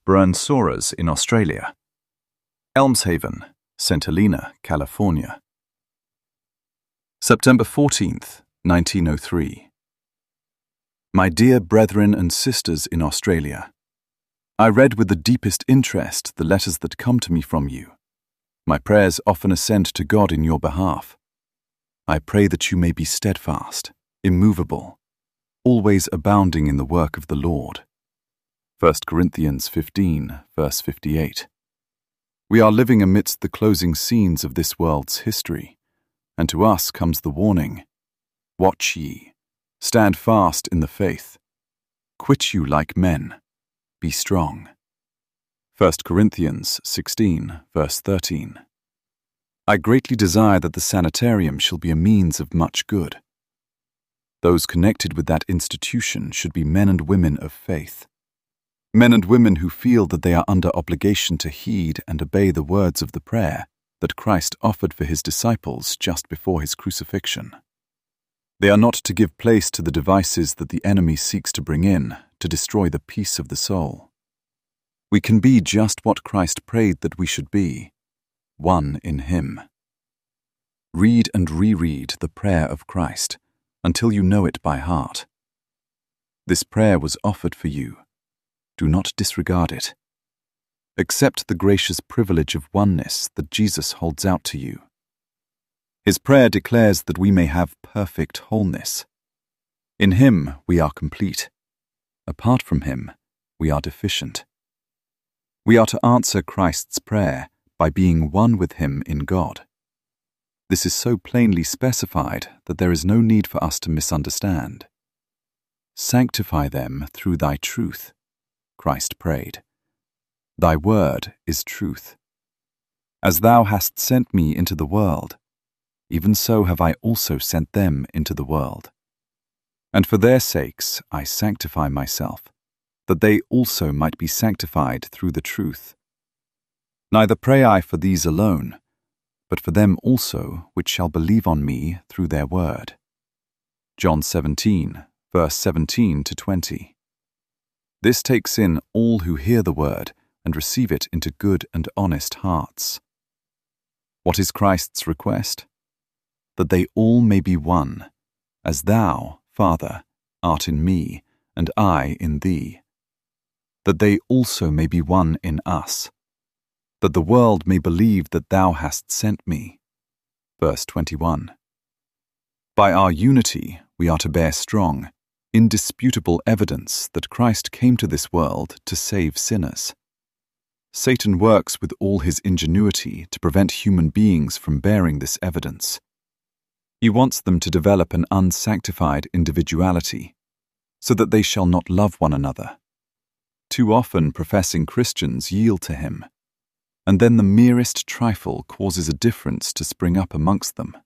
Bernsoras in Australia. Elmshaven, St. Helena, California. September 14th, 1903. My dear brethren and sisters in Australia, I read with the deepest interest the letters that come to me from you. My prayers often ascend to God in your behalf. I pray that you may be steadfast, immovable, always abounding in the work of the Lord. 1 Corinthians 15, verse 58. We are living amidst the closing scenes of this world's history, and to us comes the warning, watch ye, stand fast in the faith, quit you like men, be strong. 1 Corinthians 16, verse 13. I greatly desire that the sanitarium shall be a means of much good. Those connected with that institution should be men and women of faith. Men and women who feel that they are under obligation to heed and obey the words of the prayer that Christ offered for his disciples just before his crucifixion. They are not to give place to the devices that the enemy seeks to bring in to destroy the peace of the soul. We can be just what Christ prayed that we should be, one in him. Read and reread the prayer of Christ until you know it by heart. This prayer was offered for you. Do not disregard it. Accept the gracious privilege of oneness that Jesus holds out to you. His prayer declares that we may have perfect wholeness. In him we are complete. Apart from him, we are deficient. We are to answer Christ's prayer by being one with him in God. This is so plainly specified that there is no need for us to misunderstand. Sanctify them through thy truth, Christ prayed. Thy word is truth. As thou hast sent me into the world, even so have I also sent them into the world. And for their sakes I sanctify myself, that they also might be sanctified through the truth. Neither pray I for these alone, but for them also which shall believe on me through their word. John 17, verse 17 to 20. This takes in all who hear the word and receive it into good and honest hearts. What is Christ's request? That they all may be one, as thou, Father, art in me, and I in thee. That they also may be one in us, that the world may believe that thou hast sent me. Verse 21. By our unity we are to bear strong, indisputable evidence that Christ came to this world to save sinners. Satan works with all his ingenuity to prevent human beings from bearing this evidence. He wants them to develop an unsanctified individuality, so that they shall not love one another. Too often professing Christians yield to him, and then the merest trifle causes a difference to spring up amongst them.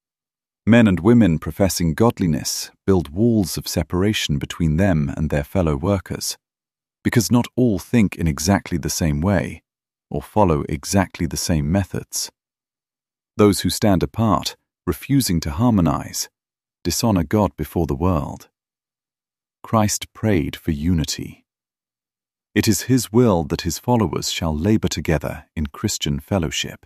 Men and women professing godliness build walls of separation between them and their fellow workers, because not all think in exactly the same way, or follow exactly the same methods. Those who stand apart, refusing to harmonize, dishonor God before the world. Christ prayed for unity. It is his will that his followers shall labor together in Christian fellowship.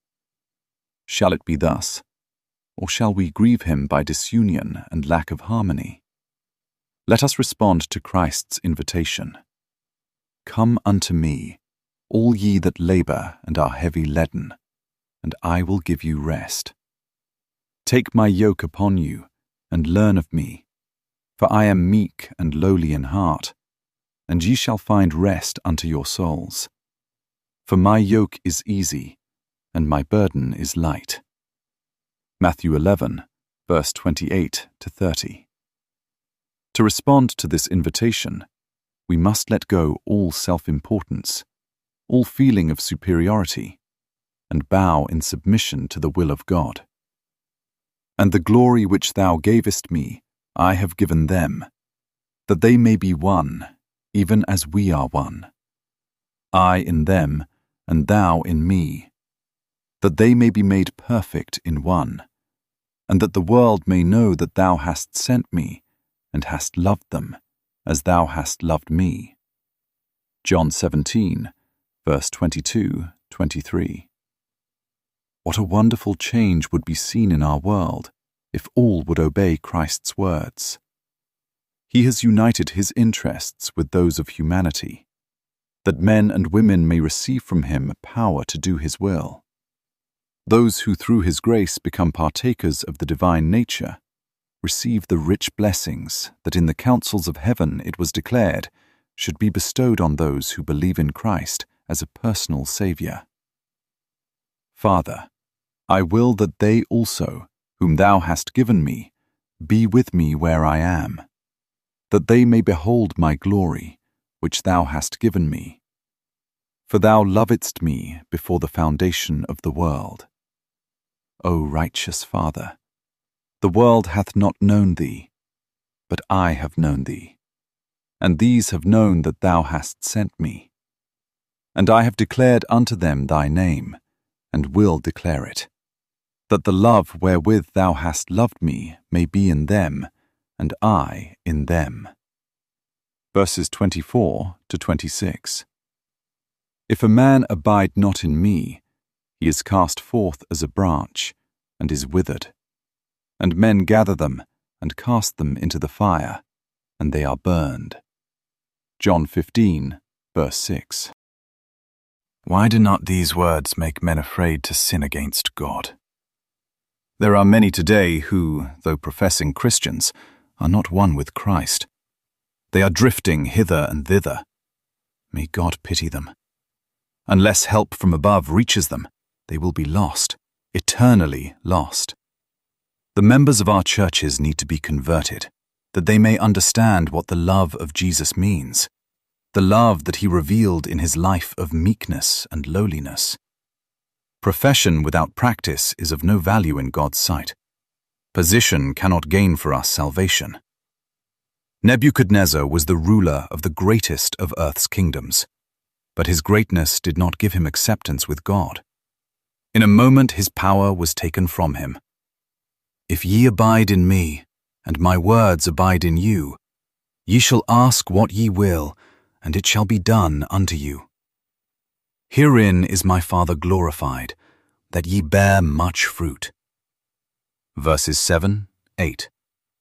Shall it be thus? Or shall we grieve him by disunion and lack of harmony? Let us respond to Christ's invitation. Come unto me, all ye that labor and are heavy laden, and I will give you rest. Take my yoke upon you, and learn of me, for I am meek and lowly in heart, and ye shall find rest unto your souls. For my yoke is easy, and my burden is light. Matthew 11, verse 28 to 30. To respond to this invitation, we must let go all self-importance, all feeling of superiority, and bow in submission to the will of God. And the glory which thou gavest me, I have given them, that they may be one, even as we are one. I in them, and thou in me, that they may be made perfect in one, and that the world may know that thou hast sent me, and hast loved them, as thou hast loved me. John 17, verse 22-23. What a wonderful change would be seen in our world if all would obey Christ's words. He has united his interests with those of humanity, that men and women may receive from him power to do his will. Those who through his grace become partakers of the divine nature receive the rich blessings that in the councils of heaven it was declared should be bestowed on those who believe in Christ as a personal Saviour. Father, I will that they also, whom thou hast given me, be with me where I am, that they may behold my glory, which thou hast given me. For thou lovedst me before the foundation of the world. O righteous Father, the world hath not known thee, but I have known thee, and these have known that thou hast sent me. And I have declared unto them thy name, and will declare it, that the love wherewith thou hast loved me may be in them, and I in them. Verses 24-26. If a man abide not in me, he is cast forth as a branch, and is withered. And men gather them, and cast them into the fire, and they are burned. John 15, verse 6. Why do not these words make men afraid to sin against God? There are many today who, though professing Christians, are not one with Christ. They are drifting hither and thither. May God pity them. Unless help from above reaches them, they will be lost, eternally lost. The members of our churches need to be converted, that they may understand what the love of Jesus means, the love that he revealed in his life of meekness and lowliness. Profession without practice is of no value in God's sight. Position cannot gain for us salvation. Nebuchadnezzar was the ruler of the greatest of earth's kingdoms, but his greatness did not give him acceptance with God. In a moment his power was taken from him. If ye abide in me, and my words abide in you, ye shall ask what ye will, and it shall be done unto you. Herein is my Father glorified, that ye bear much fruit. Verses 7, 8.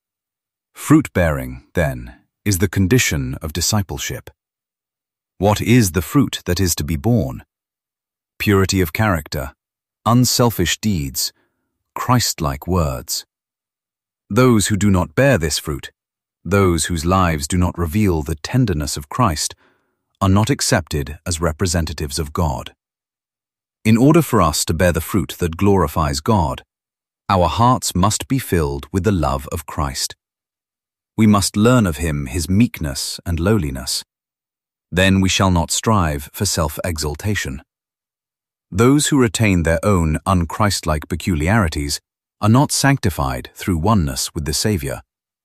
Fruit-bearing, then, is the condition of discipleship. What is the fruit that is to be borne? Purity of character, unselfish deeds, Christ-like words. Those who do not bear this fruit, those whose lives do not reveal the tenderness of Christ, are not accepted as representatives of God. In order for us to bear the fruit that glorifies God, our hearts must be filled with the love of Christ. We must learn of him his meekness and lowliness. Then we shall not strive for self-exaltation. Those who retain their own unchristlike peculiarities are not sanctified through oneness with the Saviour.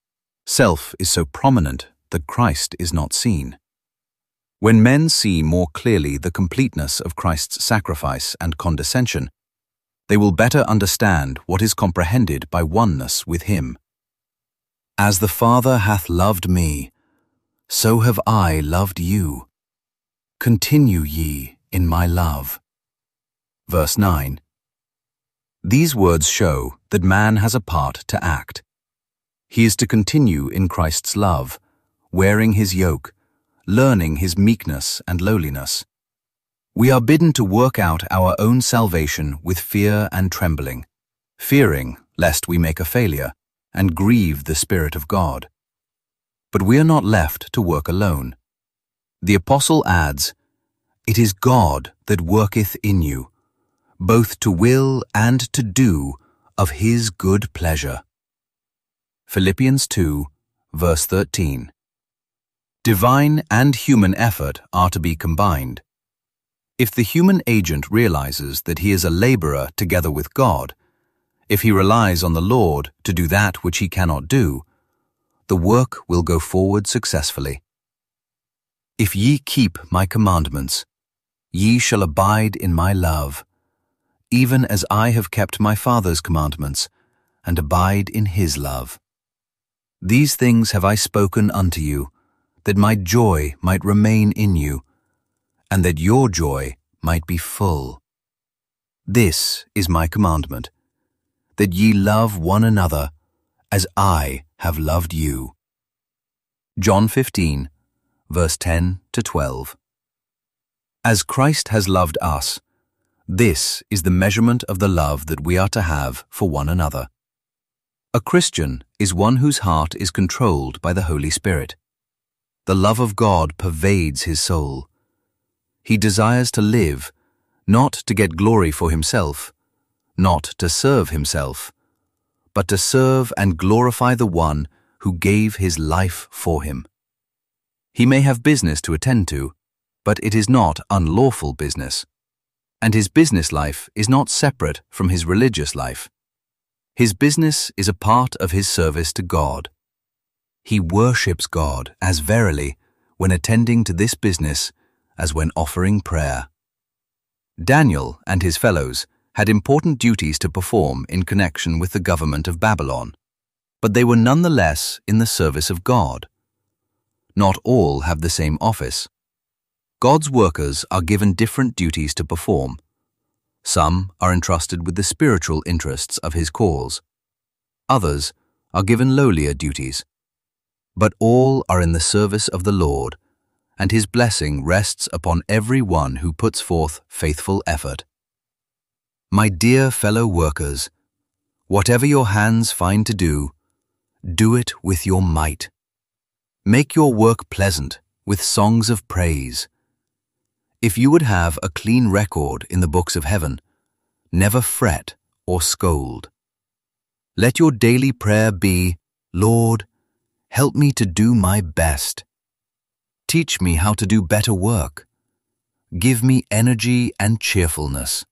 Self is so prominent that Christ is not seen. When men see more clearly the completeness of Christ's sacrifice and condescension, they will better understand what is comprehended by oneness with him. As the Father hath loved me, so have I loved you. Continue ye in my love. Verse 9. These words show that man has a part to act. He is to continue in Christ's love, wearing his yoke, learning his meekness and lowliness. We are bidden to work out our own salvation with fear and trembling, fearing lest we make a failure and grieve the Spirit of God. But we are not left to work alone. The apostle adds, "It is God that worketh in you, both to will and to do of his good pleasure." Philippians 2, verse 13. Divine and human effort are to be combined. If the human agent realizes that he is a laborer together with God, if he relies on the Lord to do that which he cannot do, the work will go forward successfully. If ye keep my commandments, ye shall abide in my love, even as I have kept my Father's commandments, and abide in his love. These things have I spoken unto you, that my joy might remain in you, and that your joy might be full. This is my commandment, that ye love one another as I have loved you. John 15, verse 10 to 12. As Christ has loved us, this is the measurement of the love that we are to have for one another. A Christian is one whose heart is controlled by the Holy Spirit. The love of God pervades his soul. He desires to live, not to get glory for himself, not to serve himself, but to serve and glorify the one who gave his life for him. He may have business to attend to, but it is not unlawful business, and his business life is not separate from his religious life. His business is a part of his service to God. He worships God as verily when attending to this business as when offering prayer. Daniel and his fellows had important duties to perform in connection with the government of Babylon, but they were nonetheless in the service of God. Not all have the same office. God's workers are given different duties to perform. Some are entrusted with the spiritual interests of his cause. Others are given lowlier duties. But all are in the service of the Lord, and his blessing rests upon every one who puts forth faithful effort. My dear fellow workers, whatever your hands find to do it with your might. Make your work pleasant with songs of praise. If you would have a clean record in the books of heaven, never fret or scold. Let your daily prayer be, Lord, help me to do my best. Teach me how to do better work. Give me energy and cheerfulness.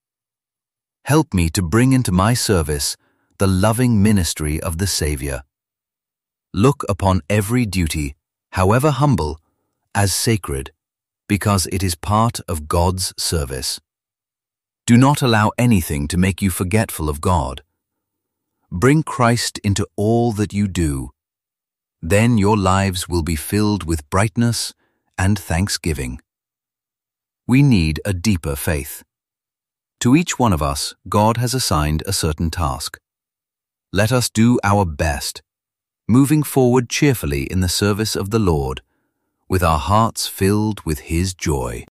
Help me to bring into my service the loving ministry of the Savior. Look upon every duty, however humble, as sacred, because it is part of God's service. Do not allow anything to make you forgetful of God. Bring Christ into all that you do. Then your lives will be filled with brightness and thanksgiving. We need a deeper faith. To each one of us, God has assigned a certain task. Let us do our best, moving forward cheerfully in the service of the Lord, with our hearts filled with His joy.